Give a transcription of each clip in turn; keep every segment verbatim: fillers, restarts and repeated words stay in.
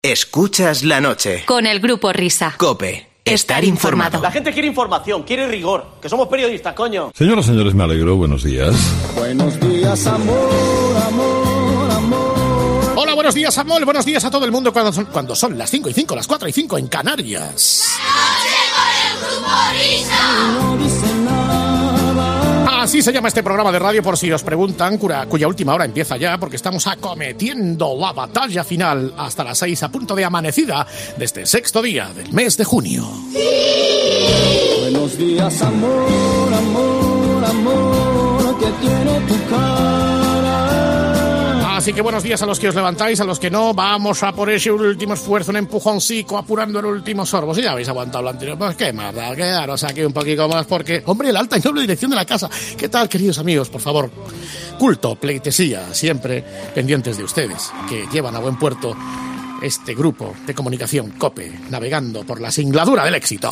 Escuchas la noche. Con el Grupo Risa. COPE. Estar informado. La gente quiere información, quiere rigor. Que somos periodistas, coño. Señoras y señores, me alegro. Buenos días. Buenos días, amor, amor, amor. Hola, buenos días, amor. Buenos días a todo el mundo cuando son, cuando son las cinco y cinco, las cuatro y cinco en Canarias. La noche con el Grupo Risa. No dice nada. Así se llama este programa de radio, por si os preguntan, cuya, cuya última hora empieza ya, porque estamos acometiendo la batalla final hasta las seis a punto de amanecida de este sexto día del mes de junio. Buenos días, amor, amor, amor, que tiene tu cara. Así que buenos días a los que os levantáis, a los que no. Vamos a por ese último esfuerzo, un empujoncico, apurando el último sorbo. Si ya habéis aguantado lo anterior, pues qué más da, quedaros aquí un poquito más, porque, hombre, la alta y noble dirección de la casa. ¿Qué tal, queridos amigos? Por favor, culto, pleitesía, siempre pendientes de ustedes, que llevan a buen puerto este grupo de comunicación COPE, navegando por la singladura del éxito.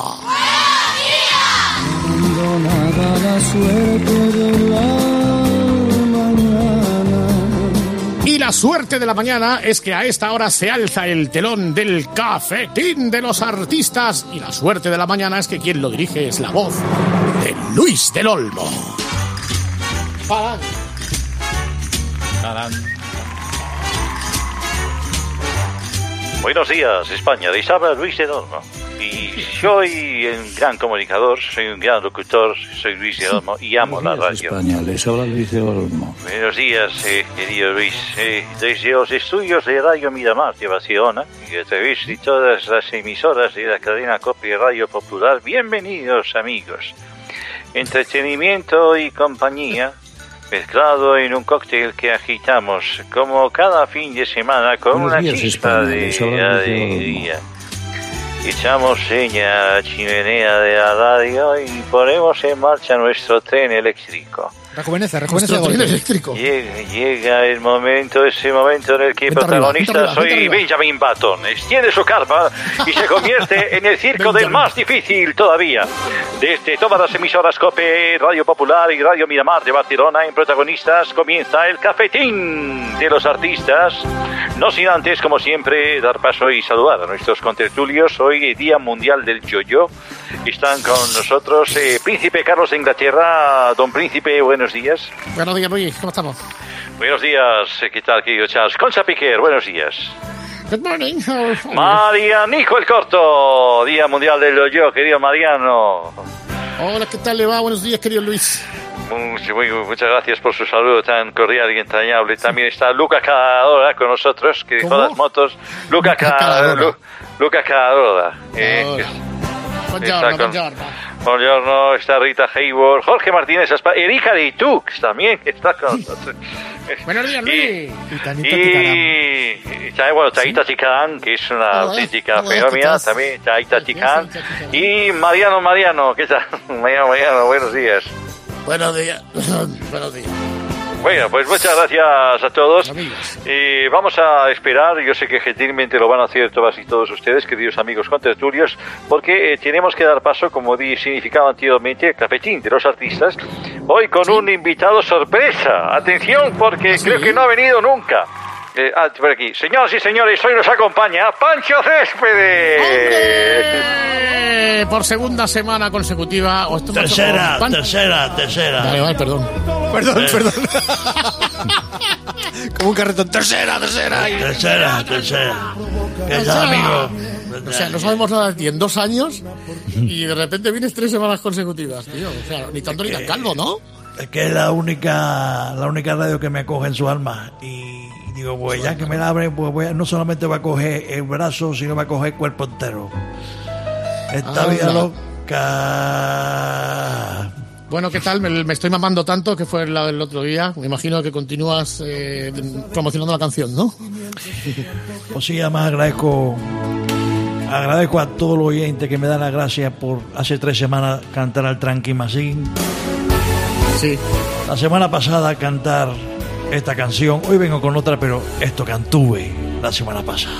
Abandonada la suerte de la Y la suerte de la mañana es que a esta hora se alza el telón del cafetín de los artistas. Y la suerte de la mañana es que quien lo dirige es la voz de Luis del Olmo. Parán. Parán. Buenos días, España. Les habla Luis del Olmo. Y soy un gran comunicador, soy un gran locutor, soy Luis del Olmo y amo la radio. España, les habla Luis del Olmo. Buenos días, eh, querido Luis. Eh, desde los estudios de Radio Miramar de Barcelona y a través de todas las emisoras de la cadena COPE Radio Popular, bienvenidos, amigos. Entretenimiento y compañía mezclado en un cóctel que agitamos como cada fin de semana con Buenos una días, chispa España, de les habla Luis del alegría. Echamos seña a la chimenea de la radio y ponemos en marcha nuestro tren eléctrico. Rejuvenece, rejuvenece el tren eléctrico. Llega, llega el momento, ese momento en el que el Vente protagonista arriba, vente soy arriba, vente Benjamin Button. Extiende su carpa y se convierte en el circo del más difícil todavía. Desde todas las emisoras COPE, Radio Popular y Radio Miramar de Barcelona, en protagonistas comienza el cafetín de los artistas. No sin antes, como siempre, dar paso y saludar a nuestros contertulios. Hoy, Día Mundial del Yo-Yo. Están con nosotros eh, Príncipe Carlos de Inglaterra. Don Príncipe, buenos días. Buenos días, Luis. ¿Cómo estamos? Buenos días. eh, ¿Qué tal, querido Charles? Concha Piquer, buenos días. Good morning. Marianico el Corto. Día Mundial del Yo-Yo, querido Mariano. Hola, ¿qué tal le va? Buenos días, querido Luis. Muy, muy, muchas gracias por su saludo tan cordial y entrañable. También está Luca Caladora con nosotros, que dejó ¿Cómo? las motos. Luca, Luca Ca- Caladora. Lu- Luca Caladora. Eh, Ahora. está Buongiorno, con- buongiorno. Buongiorno, está Rita Hayward, Jorge Martínez Aspa, Erika de Tux también está con nosotros. Buenos días, Y, Luis. y, y también, bueno, Taita Ticán, que es una Hola, auténtica hola, ¿qué fenómena, tal? también Taita Sí, Ticán. sí, sí, sí, sí. Y Mariano, Mariano, ¿qué tal? Mariano, Mariano, buenos días. Buenos días. Buenos días. Bueno, pues muchas gracias a todos. Amigos. Eh, vamos a esperar, yo sé que gentilmente lo van a hacer todas y todos ustedes, queridos amigos contertulios, porque eh, tenemos que dar paso, como di significado anteriormente, el cafetín de los artistas, hoy con ¿Sí? un invitado sorpresa. Atención, porque ¿Ah, sí? creo que no ha venido nunca. Eh, ah, por aquí. Señoras y señores, hoy nos acompaña Pancho Céspedes. ¡Hombre! Por segunda semana consecutiva. o esto me ha Tercera, tocado- Pan- tercera, tercera. Vale, vale, perdón. Perdón, perdón. Como un carretón. Tercera, tercera. Tercera, tercera. ¿Qué tal, Tercera. amigo? O sea, no sabemos nada de ti en dos años y de repente vienes tres semanas consecutivas, tío. O sea, ni tanto ni tan calvo, ¿no? Es que es la única, la única radio que me acoge en su alma. Y digo, pues ya que me la abren, pues voy a- no solamente va a coger el brazo, sino va a coger el cuerpo entero. Esta Anda. vida loca. Bueno, ¿qué tal? Me, me estoy mamando tanto que fue la del otro día. Me imagino que continúas eh, promocionando la canción, ¿no? Pues sí, además agradezco, agradezco a todos los oyentes que me dan las gracias por hace tres semanas cantar al Tranqui Masín. Sí. La semana pasada cantar esta canción. Hoy vengo con otra, pero esto cantuve la semana pasada.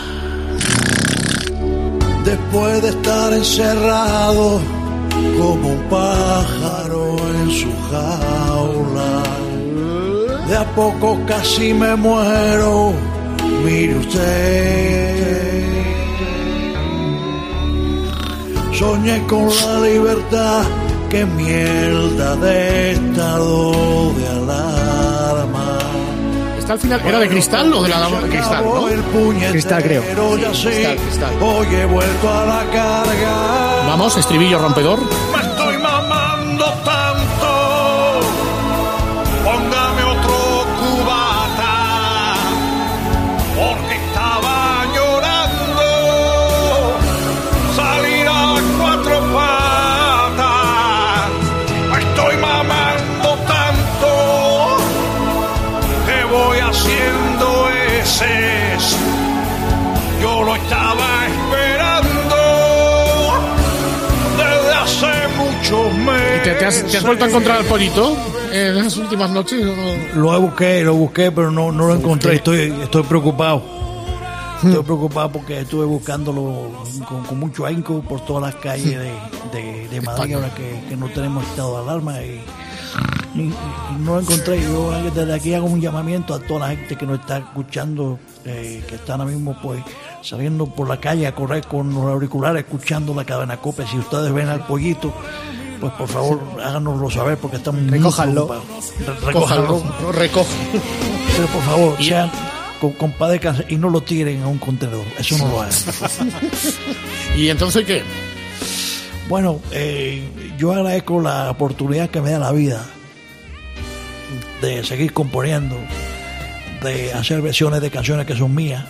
Después de estar encerrado como un pájaro en su jaula, de a poco casi me muero. Mire usted, Soñé con la libertad, qué mierda de estado de alarma. Está al final, ¿era de cristal o de la dama de cristal? ¿No? Cristal, creo. Sí, cristal, cristal. Hoy he vuelto a la carga. Vamos, estribillo rompedor. Me estoy mamando tanto. Póngame otro cubata. Porque estaba llorando. Salir a cuatro patas. Me estoy mamando tanto. Que voy haciendo heces. Yo lo estaba esperando desde hace muchos meses. ¿Te, te, has, ¿Te has vuelto a encontrar al pollito en las últimas noches? ¿No? Lo busqué, lo busqué, pero no, no lo encontré. Estoy, estoy preocupado. Estoy preocupado porque estuve buscándolo con, con mucho ahínco por todas las calles de, de, de Madrid, ahora que, que no tenemos estado de alarma y, y, y no lo encontré. Yo desde aquí hago un llamamiento a toda la gente que nos está escuchando, eh, que está ahora mismo pues saliendo por la calle a correr con los auriculares, escuchando la cadena COPE. Si ustedes ven al pollito, pues por favor háganoslo saber porque estamos Recójanlo. muy preocupados. Recójanlo. No, recojo. Pero por favor, sean compadezcanse y no lo tiren a un contenedor. Eso no lo hagan. ¿Y entonces qué? Bueno, eh, yo agradezco la oportunidad que me da la vida de seguir componiendo, de hacer versiones de canciones que son mías.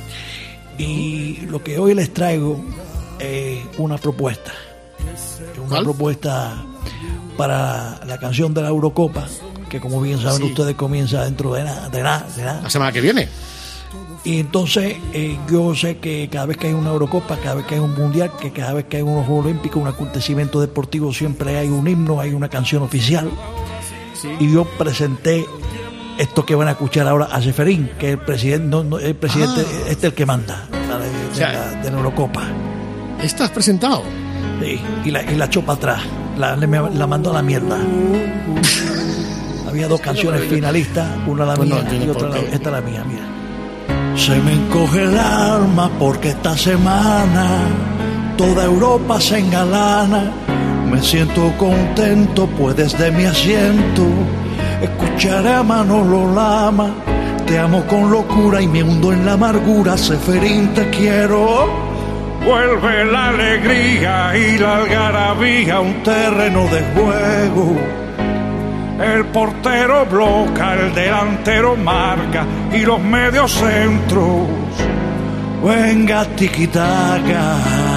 Y lo que hoy les traigo es una propuesta. Una ¿Cuál? propuesta para la canción de la Eurocopa, que como bien saben Sí. ustedes comienza dentro de nada, de nada, de nada. La semana que viene. Y entonces eh, yo sé que cada vez que hay una Eurocopa, cada vez que hay un Mundial, que cada vez que hay unos Juegos Olímpicos, un acontecimiento deportivo, siempre hay un himno, hay una canción oficial. Sí. Y yo presenté esto que van a escuchar ahora a Seferín, que es el presidente, no, no, el presidente, Ah. este es el que manda la de, O sea, de la, de la Eurocopa. ¿Estás presentado? Sí, y la, y la echó para atrás, la, le- la mandó a la mierda. Había dos canciones finalistas, una la Pues no mía entiendo y otra por la, qué. esta la mía, mira. Se me encoge el alma porque esta semana toda Europa se engalana. Me siento contento pues desde mi asiento escucharé a Manolo Lama. Te amo con locura y me hundo en la amargura. Seferín, te quiero. Vuelve la alegría y la algarabía a un terreno de juego. El portero bloca, el delantero marca y los medios centros. Venga, tiquitaca.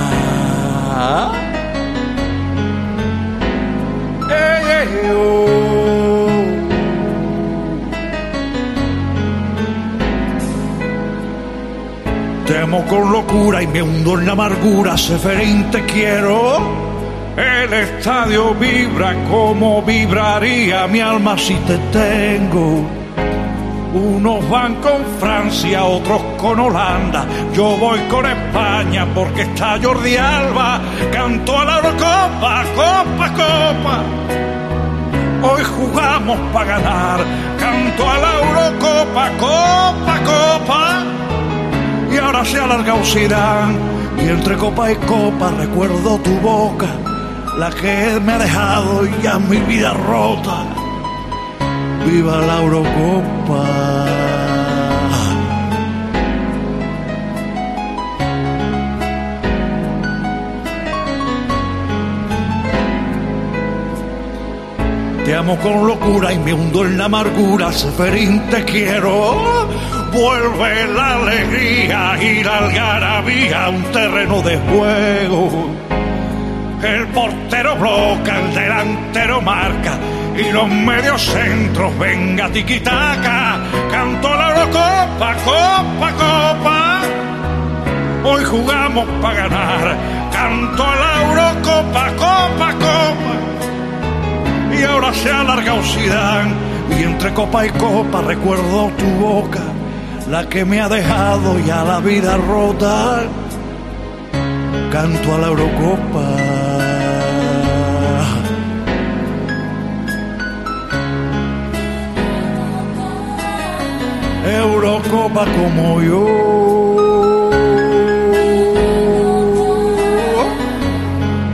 Ey, ey, oh. Te amo con locura y me hundo en la amargura. Seferín, te quiero. El estadio vibra como vibraría mi alma si te tengo. Unos van con Francia, otros con Holanda. Yo voy con España porque está Jordi Alba. Canto a la Eurocopa, copa, copa. Hoy jugamos para ganar. Canto a la Eurocopa, copa, copa. Y ahora se ha alargado Zidane. Y entre copa y copa recuerdo tu boca, la que me ha dejado ya mi vida rota. ¡Viva la Eurocopa! Te amo con locura y me hundo en la amargura. Seferín, te quiero. Vuelve la alegría y la algarabía a un terreno de juego. El portero bloca, el delantero marca y los medios centros, venga tiquitaca. Canto la Eurocopa, copa, copa. Hoy jugamos para ganar. Canto la Eurocopa, copa, copa. Y ahora se ha alargado Zidane y entre copa y copa recuerdo tu boca, la que me ha dejado ya la vida rota. Canto a la Eurocopa. Eurocopa como yo.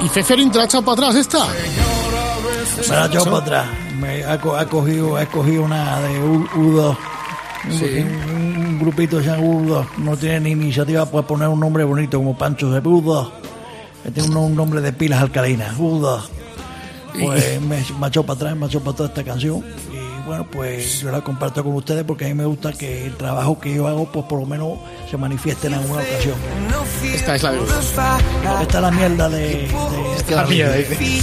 ¿Y Feferin te la ha echado para atrás esta? Me la ha echado para atrás. Me ha, co- ha cogido, ha cogido una de U, U2. Sí. Un, un grupito que se llama U dos. No tiene ni iniciativa para poner un nombre bonito como Pancho de U dos. Tiene un, un nombre de pilas alcalinas. U dos. Pues me, me ha echado para atrás, me ha echado para atrás esta canción. Y bueno, pues yo la comparto con ustedes porque a mí me gusta que el trabajo que yo hago, pues por lo menos se manifieste en alguna ocasión. Esta es la de Udo. Esta es la mierda de... de La mierda, dice.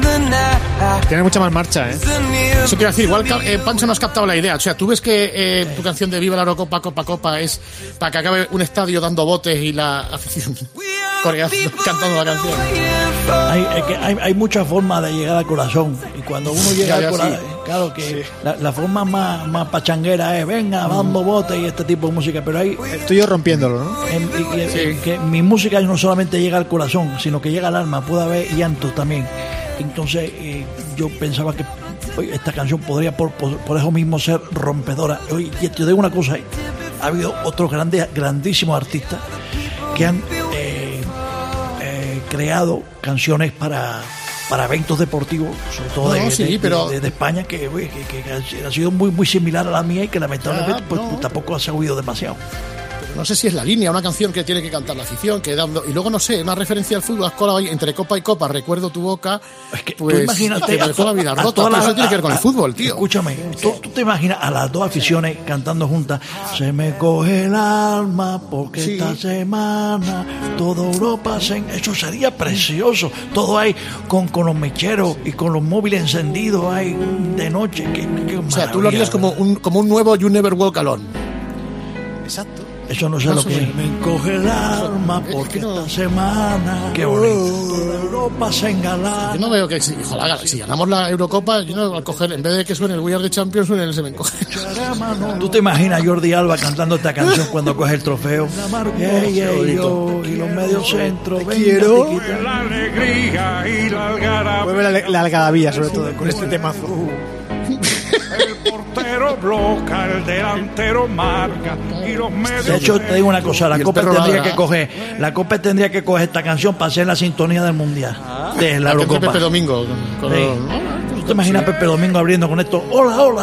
Tiene mucha más marcha, ¿eh? Eso quiero decir, igual eh, Pancho no has captado la idea. O sea, tú ves que eh, tu canción de Viva la Eurocopa, Copa, Copa es para que acabe un estadio dando botes y la afición coreando, cantando la canción. Hay, hay, que- hay, hay muchas formas de llegar al corazón. Y cuando uno llega Ya, al ya, corazón, sí. claro que la, la forma más, más pachanguera es venga, dando botes y este tipo de música. Pero hay... Estoy yo rompiéndolo, ¿no? En- y- y- que mi música no solamente llega al corazón, sino que llega al alma, puede haber llanto también. Entonces eh, yo pensaba que oye, esta canción podría por, por, por eso mismo ser rompedora. Oye, y te digo una cosa, eh, ha habido otros grandes, grandísimos artistas que han eh, eh, creado canciones para para eventos deportivos, sobre todo No, de, sí, de- pero- de- de España, que, oye, que, que ha sido muy muy similar a la mía y que lamentablemente Ya, pues, no. tampoco ha sabido demasiado. No sé si es la línea, una canción que tiene que cantar la afición, que dando y luego no sé, una referencia al fútbol, has colado ahí entre copa y copa, recuerdo tu boca, Es que pues tú imagínate te dejó la vida a rota, todas pero las- eso tiene que ver con el a- fútbol, tío. Escúchame, ¿tú, tú te imaginas a las dos aficiones cantando juntas? Se me coge el alma porque Sí. esta semana toda Europa se... Eso sería precioso. Todo ahí con, con los mecheros y con los móviles encendidos ahí de noche. Qué, qué O sea, tú lo harías maravilla. como un, como un nuevo You Never Walk Alone. Exacto. Eso no sé Más lo o que es. menos. Me coge el alma Es porque que no- esta semana... Qué bonito. Toda Europa se engalana. Yo no veo que si, ojalá, si ganamos la Eurocopa, yo no al coger, en vez de que suene el We Are the Champions, suene el Se me encoge. ¿Tú te imaginas a Jordi Alba cantando esta canción cuando coge el trofeo? Ey, ey, yo, y los medios centros, venga, quiero. tiquita. La alegría y la algarabía. Vuelve la, la algarabía, sobre todo, con este temazo. El portero bloca, el delantero marca y los medios. De hecho, te digo una cosa, Y la el Copa perro tendría ladra. que coger, la Copa tendría que coger esta canción para hacer la sintonía del Mundial, de la La que Eurocopa. Pepe Domingo. Con, con Sí. los- ¿Tú te imaginas a Pepe Domingo abriendo con esto? ¡Hola, hola!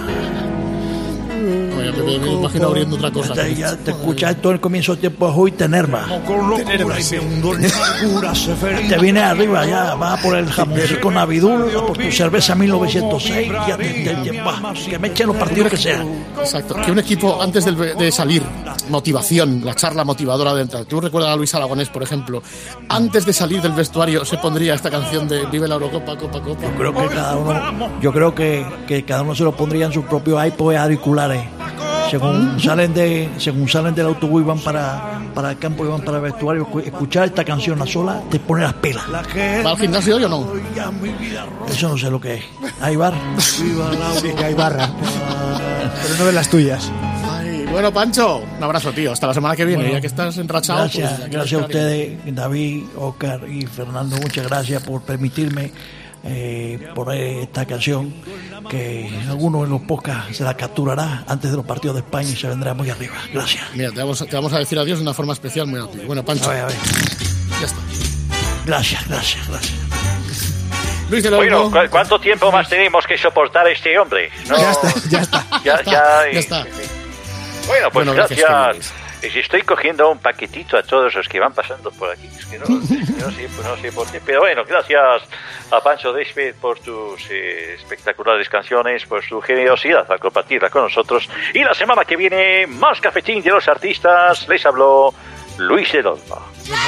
Oye, Pepe, me imagino abriendo otra cosa. Ya, ya te escuchas todo el comienzo del tiempo de hoy y te enerva. Con locura y un dolor de amargura se ferin- Te vienes arriba ya, vas por el jamoncito Navidul, por tu cerveza mil novecientos seis, ya te, te- te- bah, que me echen los partidos que sean. Exacto. Que un equipo, antes del- de salir, motivación, la charla motivadora de entrar. Tú recuerdas a Luis Aragonés, por ejemplo, antes de salir del vestuario se pondría esta canción de Vive la Eurocopa, Copa, Copa. Yo creo que cada uno, yo creo que, que cada uno se lo pondría en sus propios iPods auriculares. Según salen de, según salen del autobús y van para, para el campo y van para el vestuario, escu- escuchar esta canción a sola te pone las pelas. ¿Va al gimnasio hoy o no? Eso no sé lo que es. Hay bar. Sí, que hay barra. Pero no de las tuyas. Ay, bueno, Pancho, un abrazo, tío. Hasta la semana que viene, Bueno, ya que estás enrachado. Gracias, pues, aquí gracias a nos quedaremos. ustedes, David, Oscar y Fernando. Muchas gracias por permitirme eh, poner esta canción que alguno en los podcasts se la capturará antes de los partidos de España y se vendrá muy arriba. Gracias. Mira, te vamos, a- te vamos a decir adiós de una forma especial muy rápido. Bueno, Pancho, A ver, a ver. ya está. Gracias, gracias, gracias. Luis de Lobo. Bueno, ¿cu- ¿cuánto tiempo más tenemos que soportar a este hombre? No, Ya está, ya está. ya, está, ya, ya está. Bueno, pues Bueno, gracias, gracias. Y si estoy cogiendo un paquetito a todos los que van pasando por aquí, es que no, es que no, sé, no sé por qué, pero bueno, gracias a Pancho Desped por tus eh, espectaculares canciones, por su generosidad al compartirla con nosotros. Y la semana que viene, más cafetín de los artistas, les habló Luis del Olmo.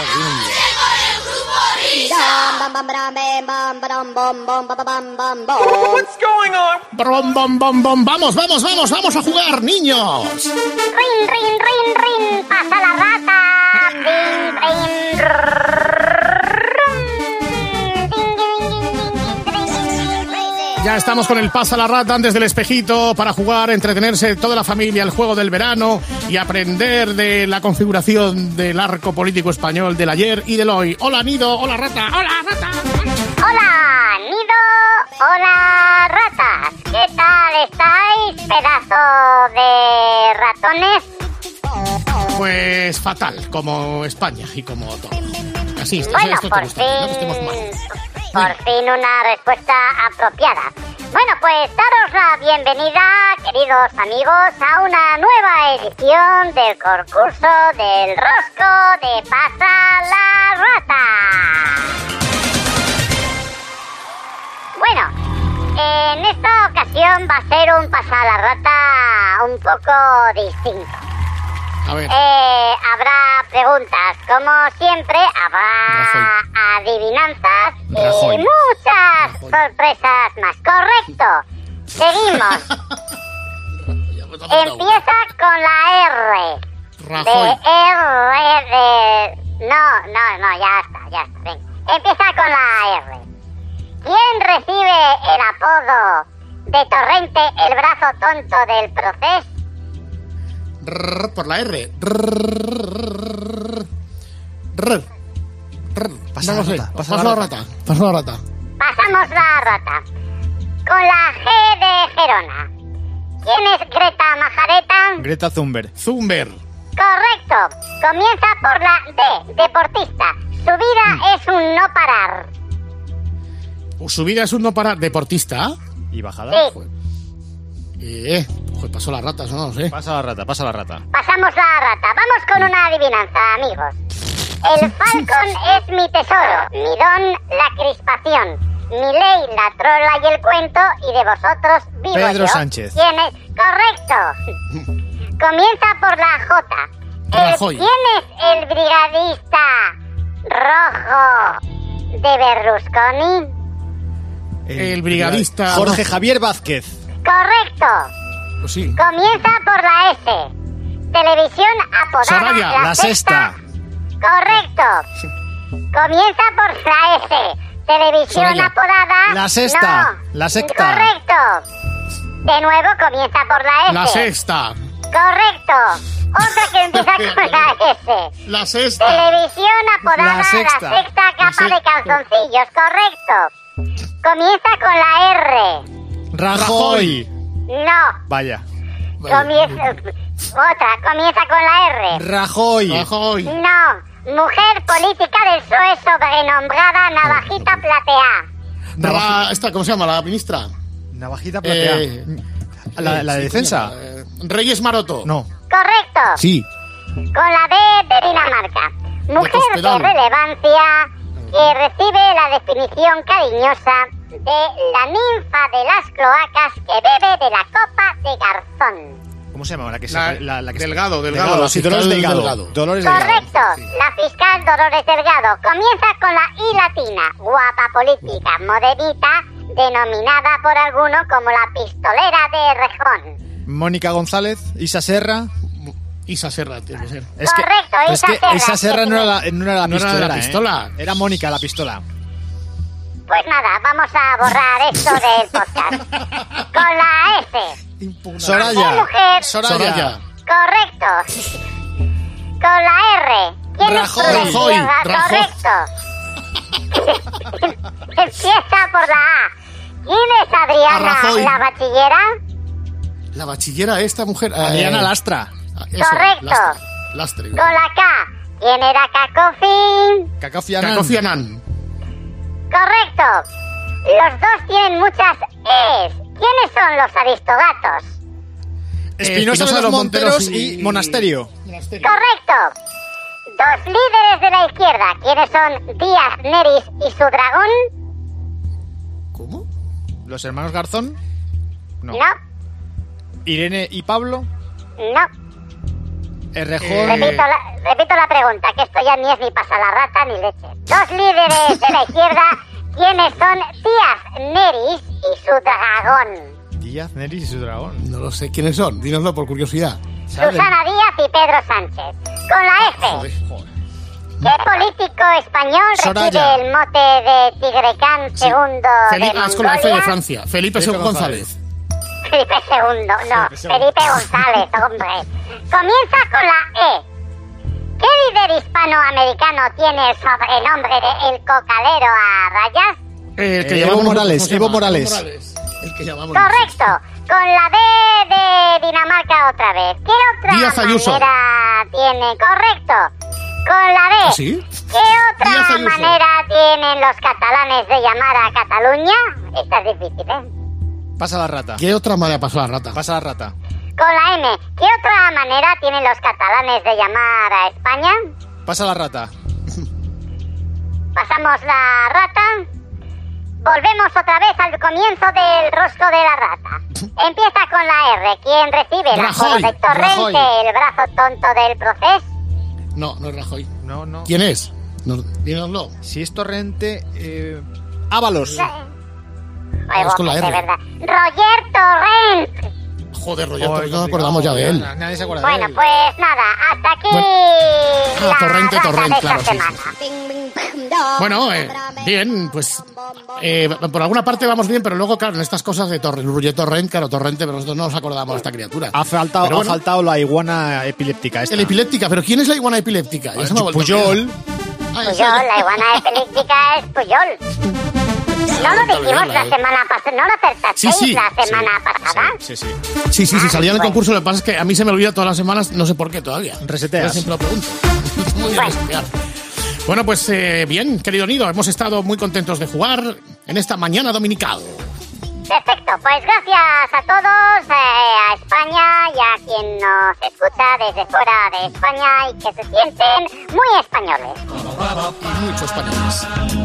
Bom, bom, bom, bom. Vamos, vamos, vamos, vamos a jugar, niños. Rin, rin, rin, rin, pasa la rata. Rin, rin, rrrr. Ya estamos con el Pasa la Rata antes del espejito para jugar, entretenerse toda la familia, el juego del verano y aprender de la configuración del arco político español del ayer y del hoy. Hola, Nido. Hola, Rata. Hola, Rata. Hola, Nido. Hola, ratas. ¿Qué tal estáis, pedazo de ratones? Pues fatal, como España y como todo. Así, esto, Bueno, esto te por gusta, ¿no? Que estemos fin, mal. por fin una respuesta apropiada. Bueno, pues daros la bienvenida, queridos amigos, a una nueva edición del concurso del rosco de Pasa la Rata. Bueno, en esta ocasión va a ser un Pasa la Rata un poco distinto. A ver. Eh, habrá preguntas, como siempre, habrá Rajoy. adivinanzas Rajoy. y muchas sorpresas más. Correcto. Seguimos. Empieza con la R. Rajoy. De R de... No, no, no, ya está, ya está. Venga. Empieza con la R. ¿Quién recibe el apodo de Torrente, el brazo tonto del proceso? Rrr, por la R. Rrr, rrr, rrr. Pasa No la lo sé. rata, pasa Pasa la la rata. rata. Pasa la rata. Pasamos la rata. Con la G de Gerona. ¿Quién es Greta Majareta? Greta Thunberg. Zumber. Correcto. Comienza por la D, deportista. Su vida es un no parar. Su vida es un no parar. Deportista. ¿Y bajada? Sí. Eh, pues pasó la rata, eso no lo sé. Pasa la rata, pasa la rata. Pasamos la rata. Vamos con una adivinanza, amigos. El Falcon es mi tesoro, mi don la crispación, mi ley la trola y el cuento, y de vosotros vivo Pedro yo. Sánchez. ¿Quién es? Correcto. Comienza por la J. El- Rajoy. ¿Quién es el brigadista rojo de Berlusconi? El brigadista. Jorge Javier Vázquez. Correcto. Pues sí. Comienza por la S. Televisión apodada Soraya, La, La Sexta. Correcto. Comienza por la S. Televisión Soraya. apodada... La Sexta. No. La Secta. Correcto. De nuevo comienza por la S. La sexta. Correcto. Otra que empieza con la S. La sexta. Televisión apodada La La Sexta. Sexta capa La de calzoncillos. Correcto. Comienza con la R. Rajoy. No. Vaya. Comienza... Otra. Comienza con la R. Rajoy. Rajoy. No. Mujer política del P S O E sobrenombrada Navajita Platea. Nava- esta, ¿cómo se llama? La ministra. Navajita platea. Eh, la, la de sí, defensa. ¿cómo se llama? Eh, Reyes Maroto. No. Correcto. Sí. Con la D de Dinamarca. Mujer de Cospedal. relevancia que recibe la definición cariñosa de la ninfa de las cloacas que bebe de la copa de garzón. ¿Cómo se llama? La que se, La- la, la que se- Delgado, Delgado, la sí, fiscal Dolores Delgado. Delgado. Dolores Delgado. Correcto. La fiscal Dolores Delgado comienza con la I latina, guapa política, morenita, denominada por alguno como la pistolera de Rejón. Mónica González. Isa Serra. Isa Serra, tiene que ser. Es que, Correcto, pero Isa es que Serra, Isa Serra que no era la, no era la No era pistolera. la ¿eh? pistola. Era Mónica la pistola. Pues nada, vamos a borrar esto del podcast. Con la S. Soraya. mujer. Soraya. Soraya. Correcto. Con la R. ¿Quién Rajoy. es Rajoy, Izquierda? Rajoy. Correcto. Empieza por la A. ¿Quién es A Adriana, Rajoy. la bachillera? La bachillera, esta mujer. eh, Adriana Lastra. eso, Correcto. Lastre. Lastre. Con la K. ¿Quién era Cacofín? Cacofi Annan. Kofi Annan. Correcto. Los dos tienen muchas E's. ¿Quiénes son los aristogatos? Espinosa de los Monteros y Monasterio. Correcto. Dos líderes de la izquierda. ¿Quiénes son Díaz Neris y su dragón? ¿Cómo? Los hermanos Garzón. No. No, Irene y Pablo. no. Errejón. Repito, la, repito la pregunta, que esto ya ni es ni pasa la rata ni leche. Dos líderes de la izquierda. ¿Quiénes son Díaz Neris y su dragón? Díaz, Neris y su dragón. No lo sé quiénes son. Dínoslo por curiosidad. ¿Saben? Susana Díaz y Pedro Sánchez. Con la F. Joder, joder. ¿Qué político español Soraya. recibe el mote de Tigrecán segundo Felipe, de es con la F de Mongolia? Francia. Felipe, Felipe González. Felipe segundo, no, Felipe González, hombre. Comienza con la E. ¿Qué líder hispanoamericano tiene el sobrenombre de El Cocalero a rayas? El que Eh, llamamos Evo nosotros, Morales, ¿cómo se Evo llama? Morales. El que llamamos Correcto. Con la D de Dinamarca otra vez. ¿Qué otra Díaz Ayuso. manera tiene? Correcto. Con la B. ¿Ah, sí? ¿Qué otra manera tienen los catalanes de llamar a Cataluña? Esta es difícil, ¿eh? Pasa la rata. ¿Qué otra manera pasó la rata? Pasa la rata. Con la M. ¿Qué otra manera tienen los catalanes de llamar a España? Pasa la rata. Pasamos la rata. Volvemos otra vez al comienzo del rosco de la rata. Empieza con la R. ¿Quién recibe el apodo de Torrente, Rajoy. El brazo tonto del proceso? No, no es Rajoy. No, no. ¿Quién es? No, díganoslo. Si es Torrente, eh... Ábalos. Ay, vos, con la R. de verdad. Roger Torrent. Joder, Roger Torrent, no nos acordamos ya de él. Nadie se acuerda bueno, de él. pues nada, hasta aquí bueno. la Ah, Torrente, rata Torrent, de esta claro, sí, semana. sí. Bueno, eh, bien, pues eh, por alguna parte vamos bien, pero luego, claro, en estas cosas de Torrent, Roger Torrent, claro, Torrente, pero nosotros no nos acordamos de esta criatura. Ha faltado, bueno, ha faltado la iguana epiléptica esta. El epiléptica, pero ¿quién es la iguana epiléptica? Ya se me ha vuelto Puyol. Puyol, la iguana epiléptica es Puyol. No lo dijimos la semana pasada, no lo acertasteis sí, sí, la semana sí, pasada. Sí, sí. Sí, sí, sí, salía en el bueno. concurso, lo que pasa es que a mí se me olvida todas las semanas, no sé por qué todavía. Reseteas. Yo siempre lo pregunto. Muy bien, Bueno. resetear. Bueno, pues eh, bien, querido Nido, hemos estado muy contentos de jugar en esta mañana dominical. Perfecto, pues gracias a todos, eh, a España y a quien nos escucha desde fuera de España y que se sienten muy españoles. Y muchos españoles.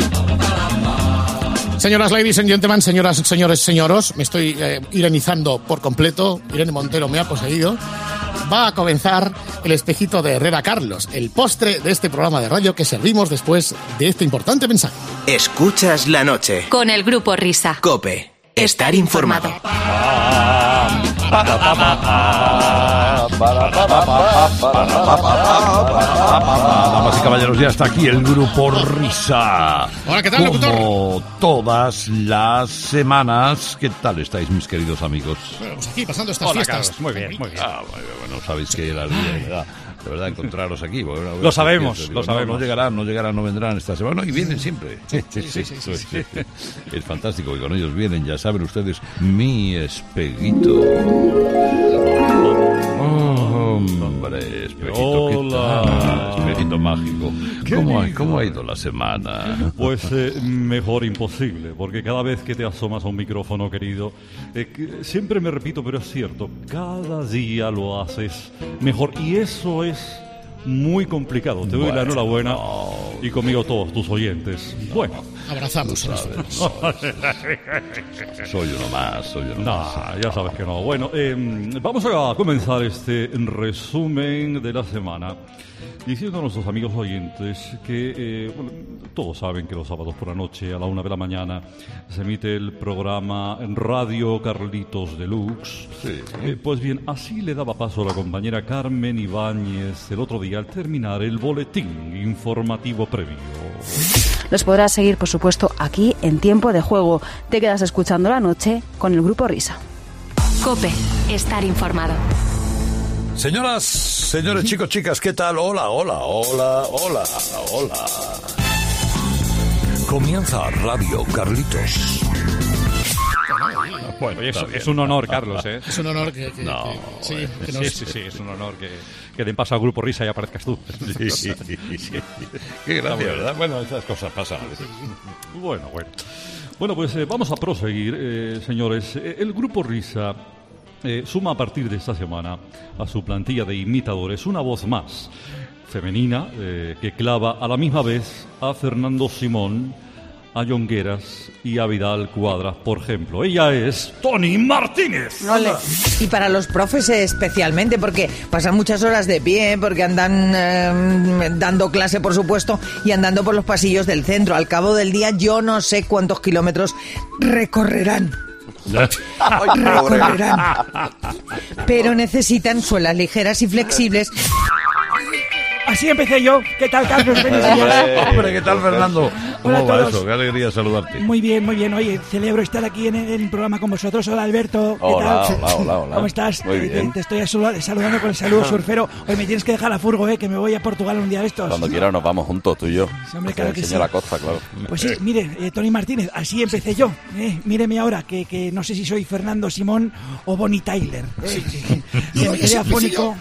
Señoras, ladies and gentlemen, señoras, señores, señoros, me estoy eh, irenizando por completo, Irene Montero me ha poseído. Va a comenzar el espejito de Herrera Carlos, el postre de este programa de radio que servimos después de este importante mensaje. Escuchas la noche. Con el Grupo Risa. COPE. Estar informado. Damas y caballeros, ya está aquí el Grupo Risa. Hola, ¿qué tal, locutor? Como todas las semanas. ¿Qué tal estáis, mis queridos amigos? Bueno, pues aquí, pasando estas Hola, fiestas. Carlos. Muy bien, muy bien. Ah, bueno, bueno, sabéis que la vida, ¿verdad? De verdad, encontraros aquí. Bueno, Lo sabemos, digo, lo no, sabemos. No llegarán, no llegarán, no vendrán esta semana. No, y vienen siempre. Sí, sí, sí, sí, sí, sí. Es fantástico que con ellos vienen, ya saben ustedes, mi espejito. Oh, hombre, espejito, ¿qué Hola. tal? Espejito mágico. ¿Cómo ha, ¿Cómo ha ido la semana? Pues eh, mejor imposible, porque cada vez que te asomas a un micrófono, querido, eh, que siempre me repito, pero es cierto, cada día lo haces mejor y eso es muy complicado. Te doy Bueno, la enhorabuena no. y conmigo todos tus oyentes. Bueno, Abrazamos. Soy uno más, soy uno no, más. ya sabes que no. Bueno, eh, vamos a comenzar este resumen de la semana diciendo a nuestros amigos oyentes que eh, bueno, todos saben que los sábados por la noche a la una de la mañana se emite el programa en Radio Carlitos Deluxe. Sí. Eh, pues bien, así le daba paso a la compañera Carmen Ibáñez el otro día al terminar el boletín informativo previo. Los podrás seguir, por supuesto, aquí en Tiempo de Juego. Te quedas escuchando la noche con el Grupo Risa. COPE. Estar informado. Señoras, señores, chicos, chicas, ¿qué tal? Hola, hola, hola, hola, hola. Comienza Radio Carlitos. Bueno, es, está bien. es un honor, Carlos, ¿eh? Es un honor que, que, No, que- sí, eh, que Sí, nos- sí, sí, es un honor que, que den paso al Grupo Risa y aparezcas tú. Sí, sí, sí. Qué gracia, ¿verdad? Bueno, esas cosas pasan a veces. Bueno, bueno. Bueno, pues eh, vamos a proseguir, eh, señores. Eh, el Grupo Risa eh, suma a partir de esta semana a su plantilla de imitadores una voz más femenina eh, que clava a la misma vez a Fernando Simón, a Jongueras y a Vidal Cuadras, por ejemplo. Ella es Tony Martínez. Ole. Y para los profes especialmente, porque pasan muchas horas de pie, porque andan eh, dando clase, por supuesto, y andando por los pasillos del centro. Al cabo del día, yo no sé cuántos kilómetros recorrerán. Recorrerán. Pero necesitan suelas ligeras y flexibles. Así empecé yo. ¿Qué tal, Carlos? Buenos días. Hombre, ¿qué tal, Fernando? Hola ¿Cómo a va todos. eso? Qué alegría saludarte. Muy bien, muy bien. Oye, celebro estar aquí en el, en el programa con vosotros. Hola, Alberto. ¿Qué Hola, tal? hola, hola, hola. ¿Cómo estás? Muy Te- bien. Te estoy salu- saludando con el saludo surfero. Hoy me tienes que dejar a furgo, eh, que me voy a Portugal un día de estos. Cuando quieras nos vamos juntos, tú y yo. Sí, hombre, claro que Enseña sí. la costa, claro. Pues sí, mire, eh, Tony Martínez, así empecé yo. Eh. Míreme ahora, que, que no sé si soy Fernando Simón o Bonnie Tyler. Eh. Que me quedé afónico.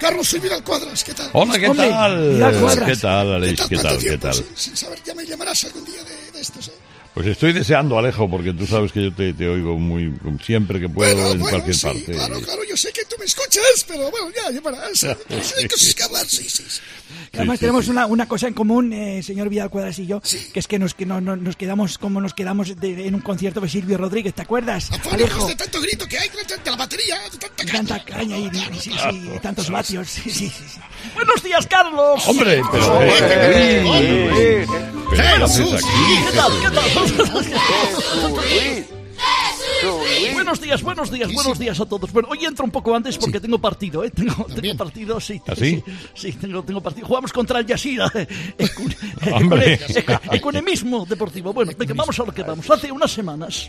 Carlos, soy Vidal Cuadras, ¿qué tal? Hola, ¿qué Hombre, tal? Vidal Cuadras. ¿Qué tal, Aleix? ¿Qué tal? ¿Qué tal? Sin saber, ya me llamarás algún día de, de estos, ¿eh? Pues estoy deseando, Alejo, porque tú sabes que yo te, te oigo muy siempre que puedo, bueno, en bueno, cualquier sí, parte. Claro, claro, yo sé que tú me escuchas, pero bueno, ya, ya verás. Hay cosas que hablar, sí, sí. sí. Además sí, tenemos sí. Una, una cosa en común, eh, señor Vidal Cuadras y yo, sí. que es que nos, que no, no, nos quedamos como nos quedamos de, en un concierto de Silvio Rodríguez, ¿te acuerdas, Alejo? De tanto grito que hay, de la batería, de tanta caña. Tanta caña y, y, sí, sí, y tantos vatios, sí, sí, sí. ¡Buenos días, Carlos! ¡Hombre, pero... ¡Hombre! Eh, ¡Hombre! eh, ¿Pero qué haces aquí? ¿Qué tal? ¿Qué tal? Buenos días, buenos días, buenos días a todos. Bueno, hoy entro un poco antes porque tengo partido, ¿eh? Tengo, tengo partido, sí. ¿Ah, sí? Sí, sí tengo, tengo partido. Jugamos contra el Yasira. Hombre. Economismo deportivo. Bueno, venga, vamos a lo que vamos. Hace unas semanas...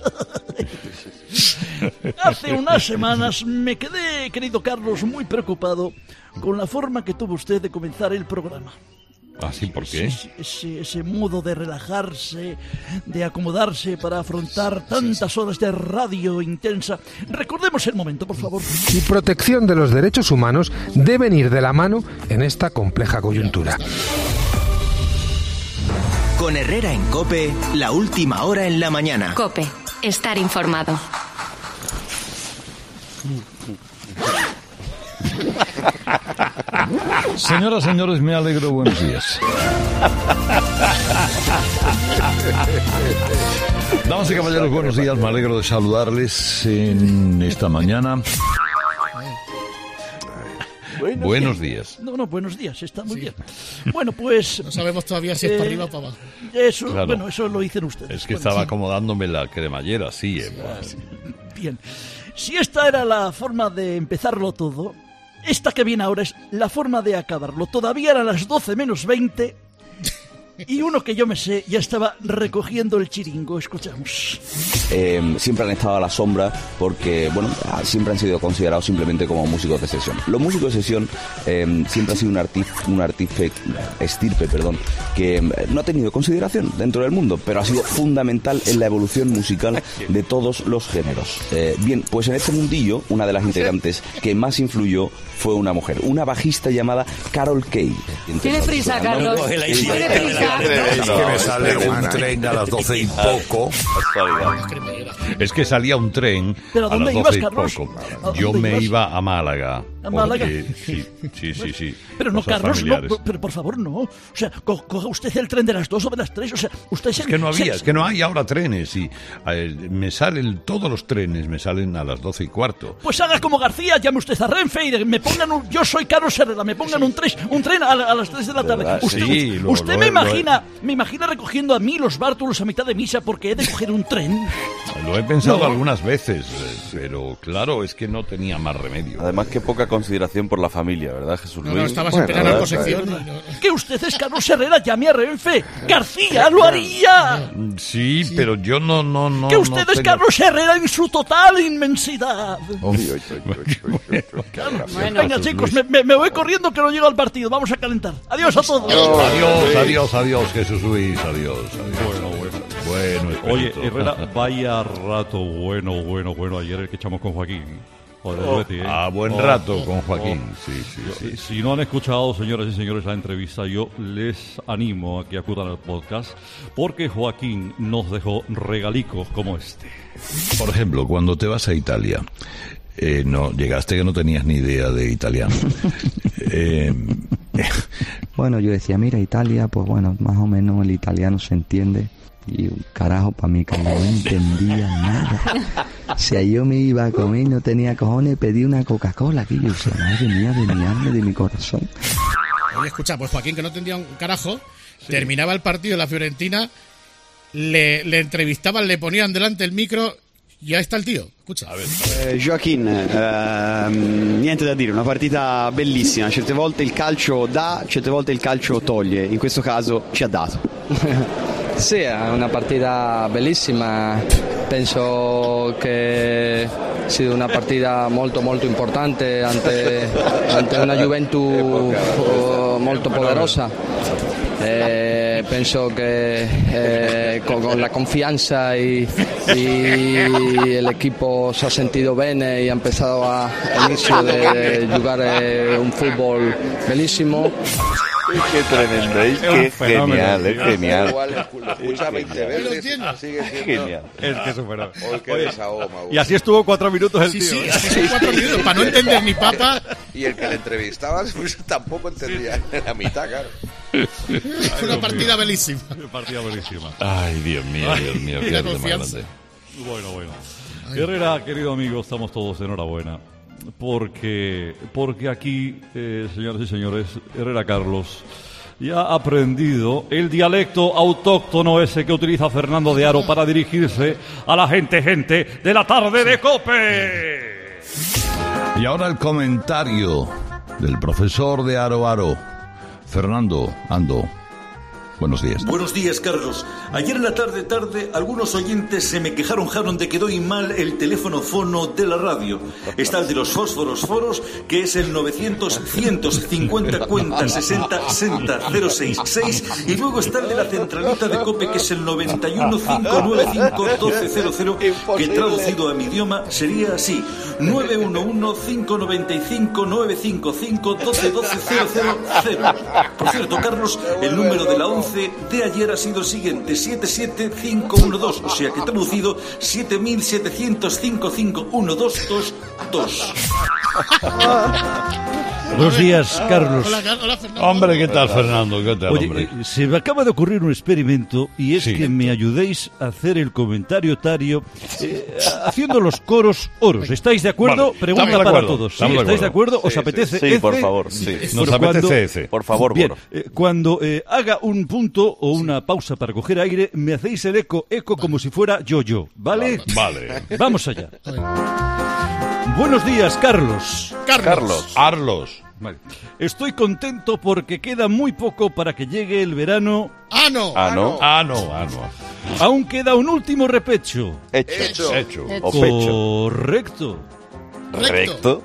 Hace unas semanas me quedé, querido Carlos, muy preocupado con la forma que tuvo usted de comenzar el programa. ¿Ah, sí? ¿Por qué? Ese, ese, ese modo de relajarse, de acomodarse para afrontar tantas horas de radio intensa. Recordemos el momento, por favor. Y protección de los derechos humanos deben ir de la mano en esta compleja coyuntura. Con Herrera en COPE, la última hora en la mañana. COPE, estar informado. Señoras, señores, me alegro. Buenos días. Damas y caballeros, buenos días. Me alegro de saludarles en esta mañana. Buenos, buenos días. días. No, no, buenos días, está muy sí. bien. Bueno, pues... No sabemos todavía si es eh, para arriba o para abajo. Eso, claro. Bueno, eso lo dicen ustedes. Es que bueno, estaba sí. acomodándome la cremallera, sí. Eh, sí. Bien. Si esta era la forma de empezarlo todo, esta que viene ahora es la forma de acabarlo. Todavía eran las doce menos veinte y uno que yo me sé ya estaba recogiendo el chiringo. Escuchamos. Eh, siempre han estado a la sombra porque, bueno, siempre han sido considerados simplemente como músicos de sesión. Los músicos de sesión eh, siempre han sido un artista, un artista estirpe, perdón, que no ha tenido consideración dentro del mundo, pero ha sido fundamental en la evolución musical de todos los géneros. Eh, bien, pues en este mundillo, una de las integrantes que más influyó fue una mujer, una bajista llamada Carol Kaye. Tiene prisa, Carlos. Tiene prisa. Es que me sale un tren a las doce y poco. Es que salía un tren ¿Pero a las dónde doce y ibas, Carlos? poco. Yo me ibas? iba a Málaga. ¿A Málaga? Sí, sí, sí, sí. Pero no, Cosas Carlos, no, familiares. pero por favor, no. O sea, co coja usted el tren de las dos o de las tres. O sea, usted se... Es que no había, se... es que no hay ahora trenes y eh, me salen, todos los trenes me salen a las doce y cuarto. Pues haga como García, llame usted a Renfe y me pongan un... Yo soy Carlos Herrera, me pongan un, tres, un tren a, a las tres de la tarde. Usted, sí, lo, usted lo, me lo, imagina, lo, me imagina recogiendo a mí los bártulos a mitad de misa porque he de coger un tren. Lo he pensado no. algunas veces, pero claro, es que no tenía más remedio. Además, qué poca consideración por la familia, ¿verdad, Jesús Luis? No, no, estabas bueno, en plena narcosección. No. Que usted es Carlos Herrera, llame a Renfe. García lo haría. Sí, sí, pero yo no, no, no. Que usted no es tengo... Carlos Herrera en su total inmensidad. Oh. Bueno, venga, chicos, me, me, me voy corriendo que no llego al partido. Vamos a calentar. Adiós a todos. Adiós, adiós, adiós, Jesús Luis. Adiós, adiós. Bueno, bueno. Bueno, oye, Herrera, vaya rato bueno, bueno, bueno. Ayer el que echamos con Joaquín. Joder, oh, Betty, ¿eh? A buen oh, rato con Joaquín, oh. sí, sí, yo, sí. Si no han escuchado, señoras y señores, la entrevista, yo les animo a que acudan al podcast, porque Joaquín nos dejó regalicos como este. Por ejemplo, cuando te vas a Italia, eh, no llegaste que no tenías ni idea de italiano. eh, bueno, yo decía, mira, Italia, pues bueno, más o menos el italiano se entiende. Y un carajo para mí que no entendía nada. O sea, yo me iba a comer, no tenía cojones, pedí una Coca-Cola aquí. Yo decía, madre mía, de mi alma, de mi corazón. Oye, escucha, pues Joaquín, que no entendía un carajo, sí. Terminaba el partido de la Fiorentina, le, le entrevistaban, le ponían delante el micro y ahí está il tío. Escucha. A ver. Eh, Joaquin, eh, niente da dire, una partita bellissima. Certe volte il calcio dà, certe volte il calcio toglie. In questo caso ci ha dato. Sì, è una partita bellissima, penso che sia una partita molto molto importante ante, ante una Juventus molto poderosa Eh, penso che eh, con, con la confianza y, y el equipo se ha sentido bene y ha empezado a, a inicio de jugar eh, un fútbol bellísimo. Qué tremendo, es que es genial, es genial. Escucha veinte veces, sigue siendo Genial. Es que superó. Hoy que Oye, desahogo, Mauro. y así estuvo cuatro minutos el Sí, tío. sí, ¿eh? así son cuatro minutos, para no entender ni papa. Y el que le entrevistaba pues, tampoco entendía la mitad, claro. Fue una partida bellísima. Una partida buenísima. Ay, Dios mío, Dios mío, Y qué la arte más confianza. grande. Bueno, bueno. Herrera, querido amigo, estamos todos de enhorabuena. Porque, porque aquí, eh, señoras y señores, Herrera Carlos ya ha aprendido el dialecto autóctono ese que utiliza Fernando de Aro para dirigirse a la gente, gente de la tarde de COPE. Y ahora el comentario del profesor de Aro Aro, Fernando Ando. Buenos días. Buenos días, Carlos. Ayer en la tarde, tarde, algunos oyentes se me quejaron, jaron de que doy mal el teléfono fono de la radio. Está el de los fósforos foros, que es el novecientos, ciento cincuenta, cuenta, sesenta, sesenta, cero seis seis, y luego está el de la centralita de COPE, que es el noventa y uno, cinco nueve cinco, doce cero cero, que traducido a mi idioma sería así: nueve uno uno, cinco nueve cinco, nueve cinco cinco, doce doce cero cero cero. Por cierto, Carlos, el número de la once de ayer ha sido el siguiente: siete siete cinco uno dos, o sea que traducido siete mil setecientos cinco cinco uno dos dos dos. Buenos días, Carlos. Hola, Car- hola, Fernando. Hombre, ¿qué tal, Fernando? ¿Qué tal, Oye, hombre? eh, se me acaba de ocurrir un experimento y es Sí. que me ayudéis a hacer el comentario tario eh, haciendo los coros oros. ¿Estáis de acuerdo? Vale, Pregunta estamos de para acuerdo, todos. ¿Sí? estamos de ¿Estáis de acuerdo. acuerdo? ¿Os Sí, apetece sí, ese? por favor, sí. Nos Bueno, apetece cuando- ese. Por favor, Bien, Goro. eh, cuando eh, haga un punto o una pausa para coger aire, me hacéis el eco, eco como si fuera yo-yo, ¿vale? Vale. Vamos allá. Buenos días, Carlos. Carlos. Carlos. Vale. Estoy contento porque queda muy poco para que llegue el verano. Ah, no. Ah, no. Ah, no, ah, no. Aún queda un último repecho. Hecho. Hecho. O pecho. Correcto. Recto.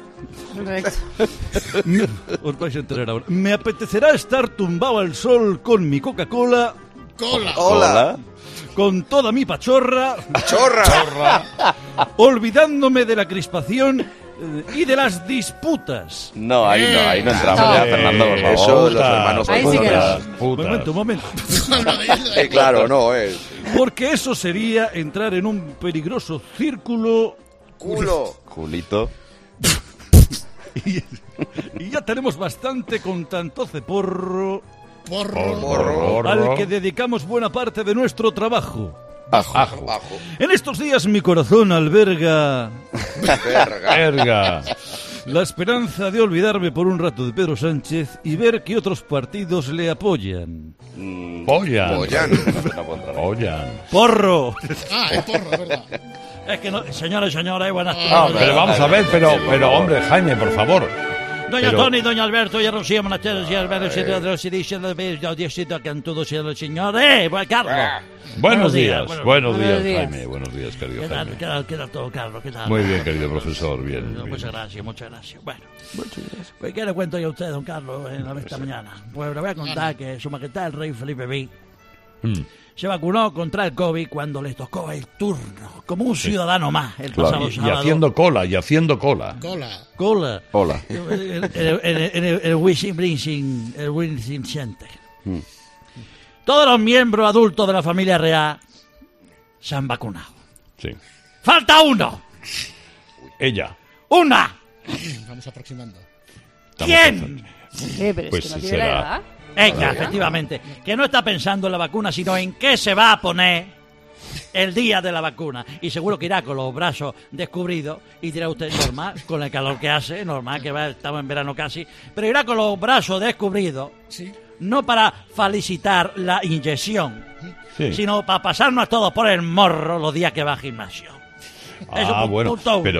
Os vais a enterar ahora. Me apetecerá estar tumbado al sol con mi Coca-Cola, Cola. Hola. con toda mi pachorra, ¡Chorra! olvidándome de la crispación eh, y de las disputas. No, ahí no, ahí no entramos No. ya, Fernando, por favor. Eso de los hermanos Ahí sí que Putas. no. Putas. Un momento, un momento. Eh, claro, no, eh. Porque eso sería entrar en un peligroso círculo. Culo. Culito. Y, y ya tenemos bastante con tanto ceporro Porro. Porro. al que dedicamos buena parte de nuestro trabajo. Ajo. Ajo. En estos días mi corazón alberga Verga. Verga. la esperanza de olvidarme por un rato de Pedro Sánchez y ver que otros partidos le apoyan. Pollan. Pollan. Pollan. ¡Porro! Ah, es porro, es verdad. Es que no, señores y señores, buenas No, tardes. pero vamos a ver, pero, pero hombre, Jaime, por favor. Doña Pero- Toni, doña Alberto, y Rocío, buenas tardes, y Alberto, y Pedro, y diciendo, yo diosito que en todo sea el señor. ¡Eh, buen Carlos! Buenos días, buenos- buenos días, buenos días. Jaime. Buenos días, querido ¿Qué tal, Jaime. qué tal, qué tal todo, Carlos? ¿Qué tal? Muy bien, querido profesor, bien. No, bien. muchas gracias, muchas gracias. Bueno, pues, ¿qué le cuento yo a usted, don Carlos, en la esta mañana? Pues le voy a contar que su majestad el rey Felipe V Mm. se vacunó contra el COVID cuando le tocó el turno, como un ciudadano más, el Claro, pasado y, y sábado. haciendo cola, y haciendo cola. Cola. Cola. Hola. En el, el, el, el, el Wishing Bridging- el Wishing Center. Mm. Todos los miembros adultos de la familia real se han vacunado. Sí. ¡Falta uno! Ella. ¡Una! Vamos aproximando. ¿Quién? Sí, pero Pues es que no tiene será- la edad. Ella, efectivamente. Que no está pensando en la vacuna, sino en qué se va a poner el día de la vacuna. Y seguro que irá con los brazos descubridos y dirá usted, normal, con el calor que hace, normal, que va, estamos en verano casi, pero irá con los brazos descubridos, Sí. no para felicitar la inyección, Sí. sino para pasarnos todos por el morro los días que va al gimnasio. Eso, Ah, pu- bueno, punto uno. pero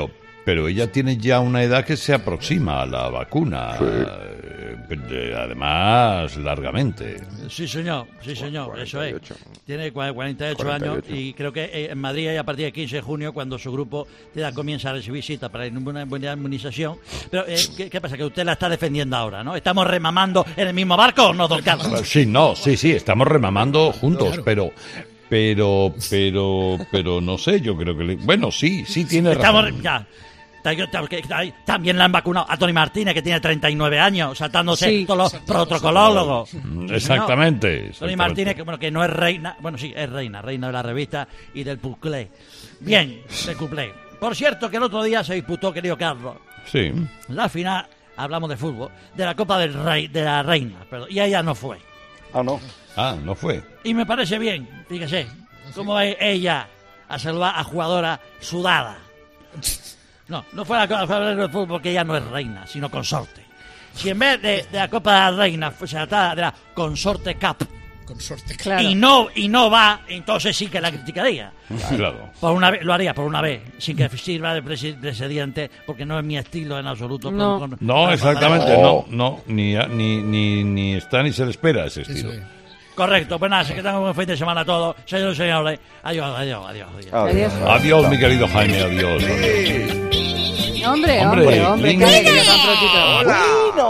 pero ella tiene ya una edad que se aproxima a la vacuna. Sí. Eh, además, largamente. Sí, señor, sí, señor, cuarenta y ocho. Eso es. Tiene cuarenta y ocho años y creo que en Madrid hay a partir del quince de junio cuando su grupo de edad comienza a recibir cita para una buena inmunización. Pero, eh, ¿qué, ¿qué pasa? Que usted la está defendiendo ahora, ¿no? ¿Estamos remamando en el mismo barco o no, don Carlos? Sí, no, sí, sí, estamos remamando juntos, claro. pero... Pero, pero, pero no sé, yo creo que... Le... Bueno, sí, sí tiene Estamos, razón. Ya. También le han vacunado a Tony Martínez, que tiene treinta y nueve años, saltándose sí, todos los protocolólogos. Exactamente. No, Tony Martínez, que, bueno, que no es reina, bueno, sí, es reina, reina de la revista y del Puclé. Bien, del Puclé. Por cierto, que el otro día se disputó, querido Carlos, sí. la final, hablamos de fútbol, de la Copa del Rey, de la Reina, perdón, y ella no fue. Ah, no. Ah, no fue. Y me parece bien, fíjese, cómo va ella a salvar a jugadora sudada. No, no fue la Copa del Fútbol porque ella no es reina, sino consorte. Si en vez de, de la Copa de la Reina se trataba de la Consorte Cup, Consorte Cup. Claro. y no y no va, entonces sí que la criticaría. Claro. Por una vez, lo haría por una vez, sin que sirva de precedente, porque no es mi estilo en absoluto. No, con, con, no con, exactamente, no, no, ni, ni, ni, ni está ni se le espera ese estilo. Sí, sí. Correcto, pues nada, que tengan un buen fin de semana a todos. Señores y señores, adiós, adiós, adiós. Adiós, adiós, adiós mi querido Jaime, adiós. adiós. Hombre, hombre, hombre, hombre, que le dan trotito. ¡Hola!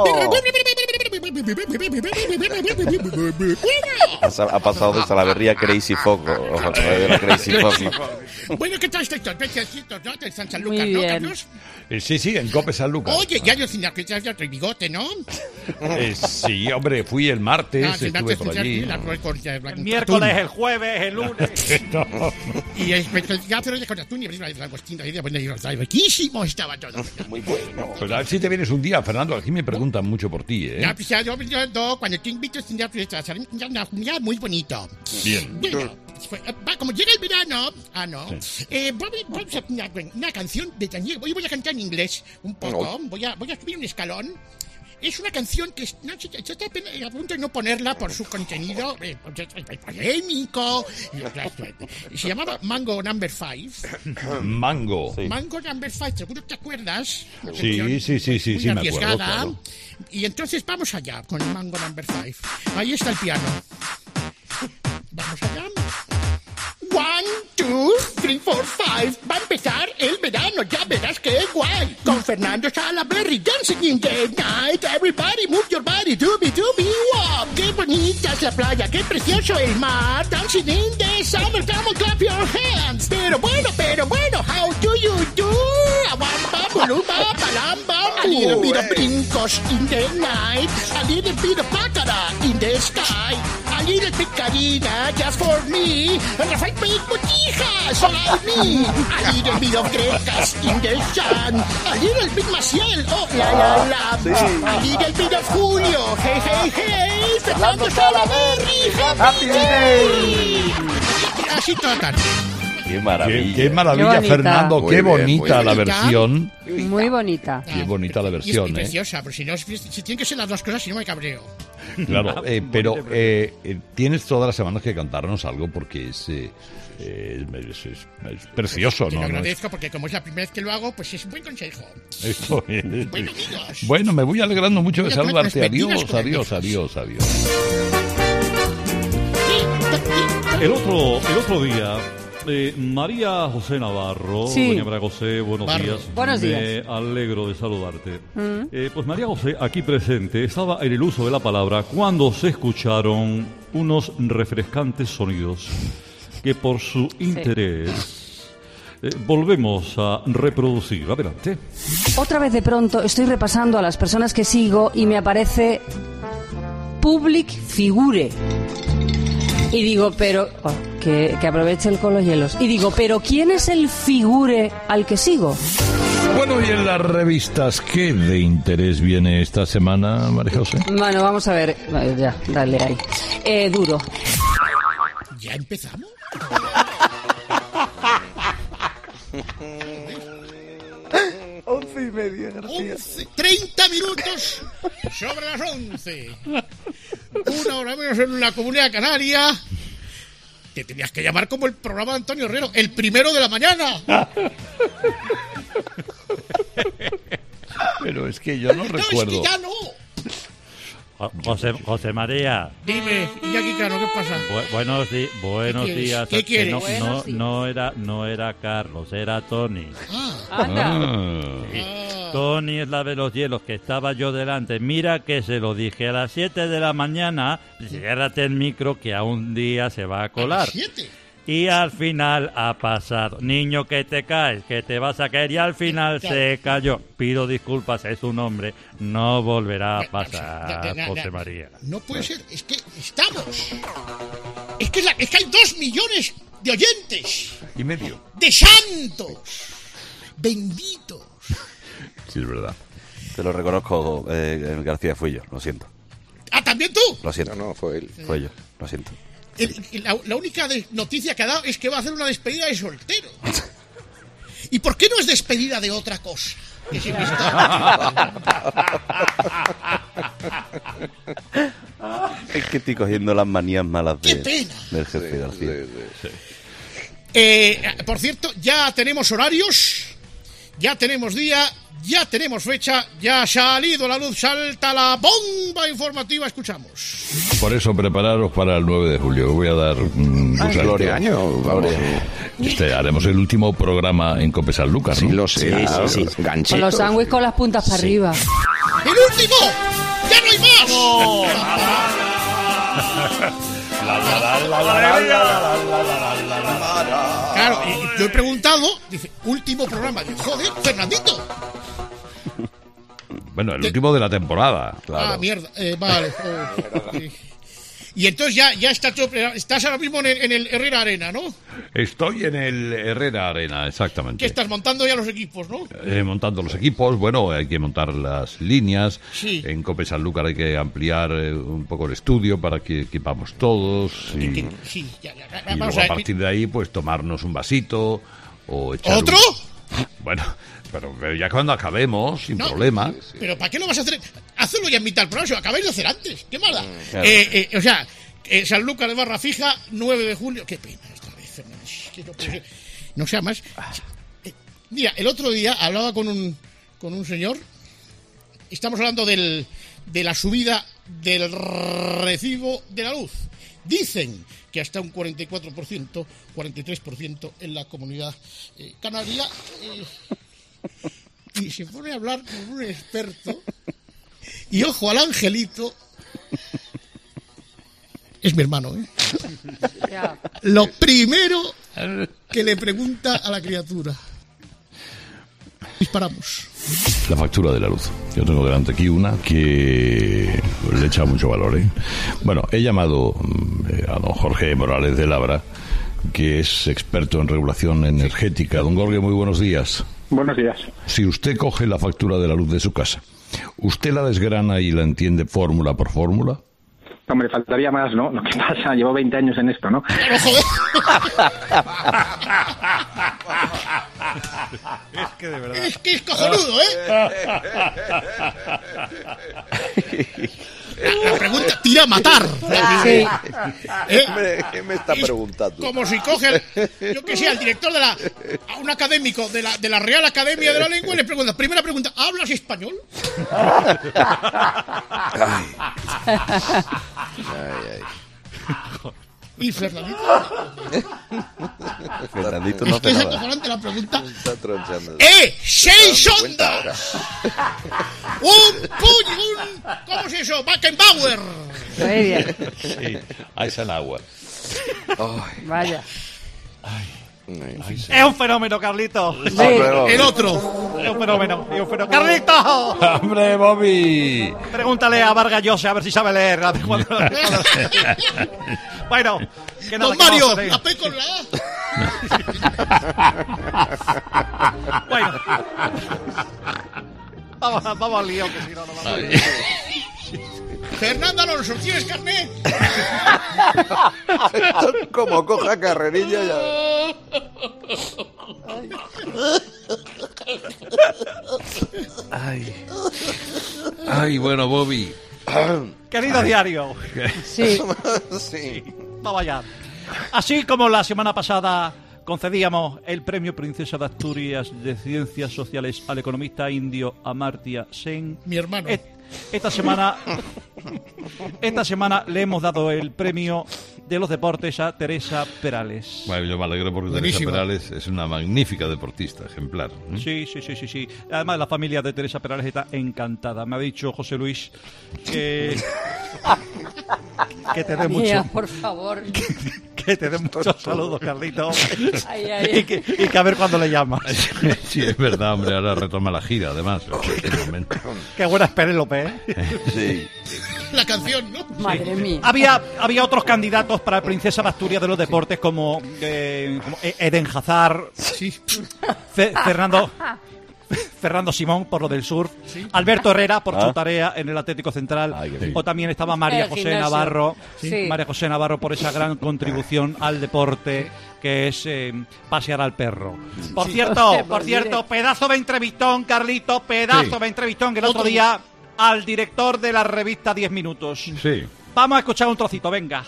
Ha pasado de Salaverría a Crazy Foco. Crazy Foco. Bueno, ¿qué tal estáis todos? ¿No? ¿Están San Lucas, Muy no, bien. Carlos? Eh, sí, sí, en Cope San Lucas. Oye, ya yo sin la que ya otro bigote, ¿no? Eh, sí, hombre, fui el martes, Ah, el estuve martes, por ya, allí. la- ¿no? con- ya, El miércoles, el jueves, el lunes. No. Y es, ya, pero ya con atún y la langostina, y de- bueno, y está riquísimo estaba todo. Muy bueno. Pues a ver si te vienes un día, Fernando. Aquí me preguntan mucho por ti, ¿eh? Ya, pues ya, yo, yo, yo, cuando te invito ya, pues, a hacer ya una comida muy bonito. Bien. Bueno, pues, va, como llega el verano, ah, no, eh, vamos, vamos a una, una canción de Daniel. Hoy voy a cantar en inglés un poco, voy a, voy a subir un escalón. Es una canción que no, se, se está a punto de no ponerla por su contenido eh, polémico. Y se llamaba Mango Number Five. Mango. Sí. Mango Number Five, seguro que te acuerdas. Sí, sí, sí, sí, muy sí, me arriesgada. acuerdo. Claro. Y entonces vamos allá con Mango Number Five. Ahí está el piano. Vamos allá. One, two, three, four, five. Va a empezar el verano, ya verás que guay. Con Fernando Salaverry, dancing in the night. Everybody move your body, doobie doobie wop. Qué bonita es la playa, qué precioso el mar. Dancing in the summer, come on, clap your hands. Pero bueno, pero bueno, how do you do? Awamba, buluba, balamba. A little bit of brincos in the night. A little bit of pácara in the sky. A little bit Karina, just for me. And if I make botijas, like me. A little bit of grecas in the sun. A little bit Maciel, oh la la la. Sí. A little bit of Julio, hey hey hey. Fernando Salaverry, happy day. Así tocan. Qué maravilla. Qué, qué maravilla, Qué bonita. Fernando. Muy Qué bien, bonita muy la bonita. versión. Muy bonita. Qué bonita la Y es versión, ¿eh? preciosa, pero si no, si, si tienen que ser las dos cosas, si no me cabreo. Claro, eh, pero eh, eh, tienes todas las semanas que cantarnos algo porque es, eh, eh, es, es- es precioso, Te ¿no? lo No es- agradezco porque como es la primera vez que lo hago, pues es un buen consejo. esto es- Bueno, amigos. Bueno, me voy alegrando mucho de Voy a poner saludarte. unas mentiras Adiós, con adiós, amigos. adiós, adiós. El otro, el otro día, eh, María José Navarro, Sí. doña María José, buenos Barro. días. Buenos Me días. alegro de saludarte. Mm. Eh, pues María José, aquí presente, estaba en el uso de la palabra cuando se escucharon unos refrescantes sonidos que por su interés eh, volvemos a reproducir. Adelante. Otra vez de pronto estoy repasando a las personas que sigo y me aparece Public Figure. Y digo, pero... oh, que, que aproveche el con los hielos. Y digo, pero ¿quién es el figure al que sigo? Bueno, y en las revistas, ¿qué de interés viene esta semana, María José? Bueno, vamos a ver. Vale, ya, dale ahí. Eh, duro. ¿Ya empezamos? Once y media, gracias. once, treinta minutos sobre las once. Una hora menos en la Comunidad Canaria. Te tenías que llamar como el programa de Antonio Herrero, el primero de la mañana. Pero es que yo no, no recuerdo. Es que ya no. José, José María. Dime, Iñaki Cano, ¿qué pasa? Bu- buenos di- buenos ¿Qué días. ¿Qué quieres? No, Buenos no, días. no era, no era Carlos, era Tony. Ah, Sí. Tony es la de los hielos, que estaba yo delante. Mira que se lo dije a las siete de la mañana. Ciérrate el micro que a un día se va a colar. ¿Siete? Y al final ha pasado. Niño, que te caes, que te vas a caer. Y al final se cayó. Pido disculpas, es un hombre. No volverá a pasar, na, na, José na. María. No puede ser, es que estamos. Es que, es, la- es que hay dos millones de oyentes. Y medio. De santos. Benditos. Sí, es verdad. Te lo reconozco, eh, García, fui yo, lo siento. Ah, ¿también tú? Lo siento. No, no, fue él. Fue yo, lo siento. El- el- la, la única de- noticia que ha dado es que va a hacer una despedida de soltero. ¿Y por qué no es despedida de otra cosa? Que siempre está- Es que estoy cogiendo las manías malas de, ¡Qué pena! del jefe García. Eh, por cierto, ya tenemos horarios, ya tenemos día, ya tenemos fecha, ya ha salido a la luz, salta la bomba informativa, escuchamos. Por eso prepararos para el nueve de julio. Voy a dar mm, Ah, un es salto. Gloria Año, vamos. Este, haremos el último programa en Cope San Lucas, ¿no? Sí, lo sé. Claro. Sí, sí, sí. Ganchitos. Con los sándwiches con las puntas para arriba. ¡El último! ¡Ya no hay más! Claro, y, y yo he preguntado, dice, último programa. Digo, joder, Fernandito. Bueno, el último de la temporada. Ah, mierda, eh, vale. Oh, sí. Y entonces ya, ya está todo, estás ahora mismo en el, en el Herrera Arena, ¿no? Estoy en el Herrera Arena, exactamente. Que estás montando ya los equipos, ¿no? Eh, montando los equipos, bueno, hay que montar las líneas. Sí. En Cope Sanlúcar hay que ampliar eh, un poco el estudio para que equipamos todos. Y, Que- sí, ya, ya, ya, y vamos luego a a ver. partir de ahí, pues tomarnos un vasito o echar un- ¿Otro? Bueno, pero, pero ya cuando acabemos, sin No, problema. Pero ¿para qué lo vas a hacer? Hazlo ya en mitad del programa, si lo acabáis de hacer antes. ¿Qué mala? claro. eh, eh, o sea, eh, Sanlúcar de Barra Fija, nueve de julio. Qué pena esta vez, Fernández. Que no, puede ser. No sea más. Eh, mira, el otro día hablaba con un, con un señor. Estamos hablando del, de la subida del recibo de la luz. Dicen que hasta un cuarenta y cuatro por ciento, cuarenta y tres por ciento en la comunidad eh, canaria. Eh, y se pone a hablar con un experto. Y ojo al angelito. Es mi hermano, ¿eh? Lo primero que le pregunta a la criatura. Disparamos. La factura de la luz. Yo tengo delante aquí una que le echa mucho valor, ¿eh? Bueno, he llamado mm, eh, a don Jorge Morales de Labra, que es experto en regulación energética. Don Jorge, muy buenos días. Buenos días. Si usted coge la factura de la luz de su casa, ¿usted la desgrana y la entiende fórmula por fórmula? Hombre, faltaría más, ¿no? Lo que pasa, llevo veinte años en esto, ¿no? Es que de verdad. Es que es cojonudo, ¿eh? La, la pregunta tira a matar. Sí. ¿Eh? Hombre, ¿qué me está Es preguntando? Como si coge, el- yo que sé, al director de la, a un académico de la, de la Real Academia de la Lengua y le pregunta, primera pregunta, ¿hablas español? Y Fernandito. Fernandito no Es que hace es nada. acojonante la pregunta. Está tronchando. ¡Eh! ¡Seis ¿Te das cuenta ondas! ¡Un puño! Un, ¿Cómo es eso? ¡Backenbauer! Muy bien. Sí, ahí está el agua. Vaya. Es un fenómeno, Carlito. Sí. El otro. Es un fenómeno. Es un fenómeno. ¡Carlito! ¡Hombre, Bobby! Pregúntale a Vargas Llosa a ver si sabe leer. Bueno, que nada, Don que Mario, vamos a seguir. la P con la A. Bueno. Vamos, vamos al lío, que si no, no vamos. Fernando Alonso, ¿tienes carnet? Como coja carrerilla ya. Ay. Ay, bueno, Bobby. Querido diario. Sí. Sí. Vamos allá. Así como la semana pasada concedíamos el premio Princesa de Asturias de Ciencias Sociales al economista indio Amartya Sen. Mi hermano. Et- esta semana, esta semana le hemos dado el premio de los deportes a Teresa Perales. Bueno, yo me alegro porque Buenísima. Teresa Perales es una magnífica deportista, ejemplar. ¿eh? Sí, sí, sí, sí, sí. Además, la familia de Teresa Perales está encantada. Me ha dicho José Luis que, que te dé mucho. Mira, por favor. Que te dé muchos saludos, Carlito. Ay, ay. Y, que, y que a ver cuándo le llamas. Sí, es verdad, hombre, ahora retoma la gira, además. En este momento. Qué buena es Penélope, ¿eh? Sí. La canción, ¿no? Madre mía. Había, había otros candidatos para Princesa de Asturias de los deportes como, eh, como Eden Hazard, Sí. Fe- Fernando... Fernando Simón por lo del surf, Alberto Herrera por Ah. su tarea en el Atlético Central, Ay, qué bien. o también estaba María El José gimnasio. Navarro, Sí. María José Navarro por esa gran contribución al deporte que es eh, pasear al perro. Por Sí. cierto, Se me por olvide. cierto, pedazo de entrevistón, Carlito, pedazo Sí. de entrevistón que el otro Otro. día al director de la revista diez minutos. Sí. Vamos a escuchar un trocito, venga.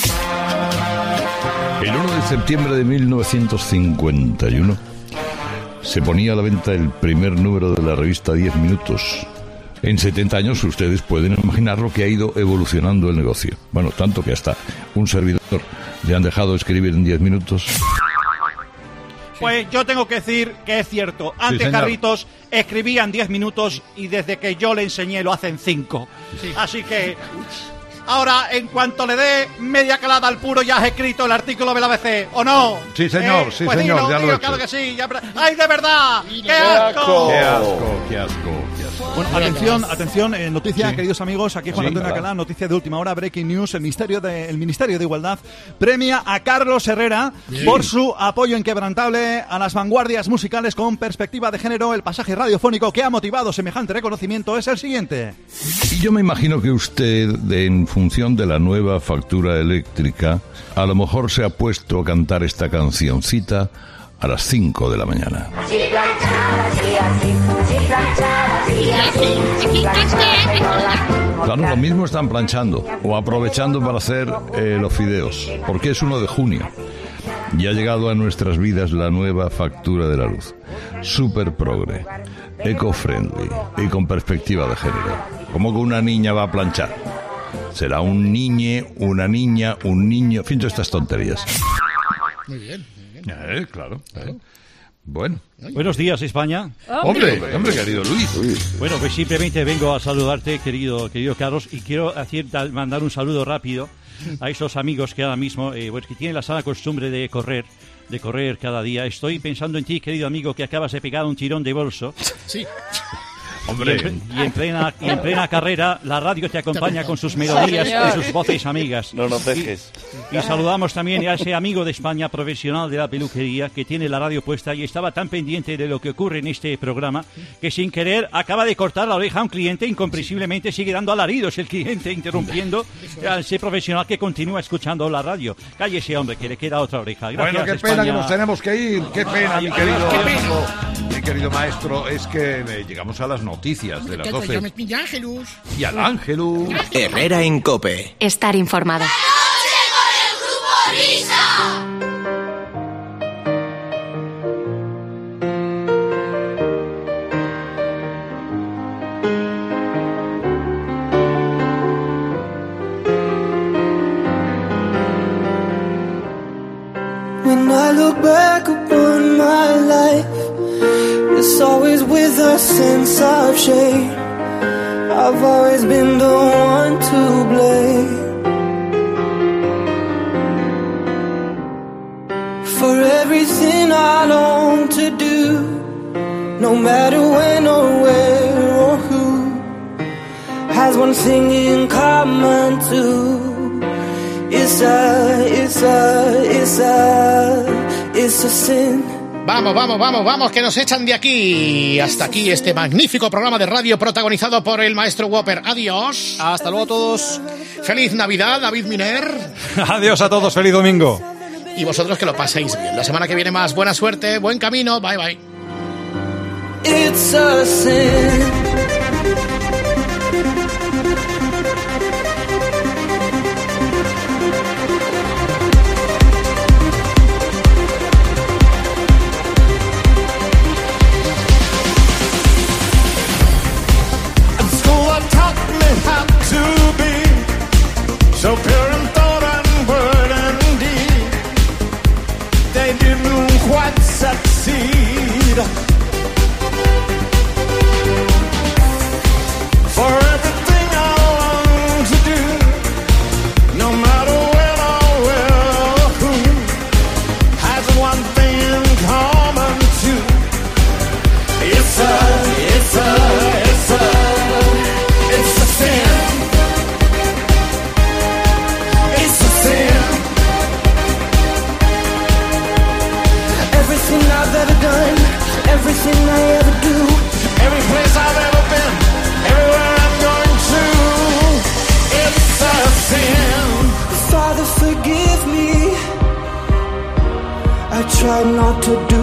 El uno de septiembre de mil novecientos cincuenta y uno se ponía a la venta el primer número de la revista diez minutos. En setenta años ustedes pueden imaginar lo que ha ido evolucionando el negocio. Bueno, tanto que hasta un servidor le han dejado escribir en diez minutos. Pues yo tengo que decir que es cierto. Antes, señor. Carlitos, escribían diez minutos y desde que yo le enseñé lo hacen cinco. Así que ahora, en cuanto le dé media calada al puro, ya has escrito el artículo del A B C, ¿o no? Sí, señor, sí, pues señor, dilo, ya lo dilo, he hecho. claro que sí. Ya... ¡Ay, de verdad! ¡Qué asco! asco! ¡Qué asco, qué asco, qué asco! Bueno, atención, atención, eh, noticia, Sí. queridos amigos, aquí Juan Sí, Antonio claro. Alcalá, noticia de última hora, breaking news, el Ministerio de, el Ministerio de Igualdad premia a Carlos Herrera Bien. por su apoyo inquebrantable a las vanguardias musicales con perspectiva de género. El pasaje radiofónico que ha motivado semejante reconocimiento es el siguiente. Y yo me imagino que usted, de- en función de la nueva factura eléctrica, a lo mejor se ha puesto a cantar esta cancioncita a las cinco de la mañana. Claro, lo mismo están planchando o aprovechando para hacer eh, los fideos, porque es uno de junio. Y ha llegado a nuestras vidas la nueva factura de la luz. Super progre, eco-friendly y con perspectiva de género. ¿Cómo que una niña va a planchar? Será un niñe, una niña, un niño, en fin, todas estas tonterías. Muy bien. Muy bien. Eh, claro, claro. Bueno. Buenos días, España. Hombre, hombre, querido Luis. Bueno, pues simplemente vengo a saludarte, querido querido Carlos, y quiero hacer, tal- mandar un saludo rápido a esos amigos que ahora mismo, eh, pues, que tienen la sana costumbre de correr, de correr cada día. Estoy pensando en ti, querido amigo, que acabas de pegar un tirón de bolso. Sí. Hombre. Y en, y en plena, y en plena carrera, la radio te acompaña con sus melodías Señor. y sus voces amigas. No nos dejes. Y saludamos también a ese amigo de España, profesional de la peluquería, que tiene la radio puesta y estaba tan pendiente de lo que ocurre en este programa que sin querer acaba de cortar la oreja a un cliente. Incomprensiblemente sigue dando alaridos el cliente, interrumpiendo a ese profesional que continúa escuchando la radio. Cállese, hombre, que le queda otra oreja. Gracias, Bueno, qué pena España. que nos tenemos que ir. Qué pena, Ay, mi ay, querido qué amigo, mi querido maestro. Es que eh, llegamos a las noticias de las ¿Qué te doce. llamas, mi Ángelus? Y al Ángelus. Herrera en Cope. Estar informado. When I look back upon my life, it's always with a sense of shame. I've always been the one to blame for everything I long to do, no matter when or where or who, has one thing in common too. It's a, it's a, it's a, it's a sin. Vamos, vamos, vamos, vamos, que nos echan de aquí. Hasta aquí este magnífico programa de radio protagonizado por el maestro Whopper. Adiós. Hasta luego a todos. Feliz Navidad, David Miner. Adiós a todos, feliz domingo. Y vosotros que lo paséis bien. La semana que viene más. Buena suerte, buen camino. Bye, bye. It's a sin. you didn't quite succeed. For everything I long to do, no matter when or where or who, has one thing in common too. It's a, it's a, it's a, it's a sin. It's a sin. Everything I've ever done, everything I ever do, every place I've ever been, everywhere I'm going to, it's a sin. Father, forgive me. I tried not to do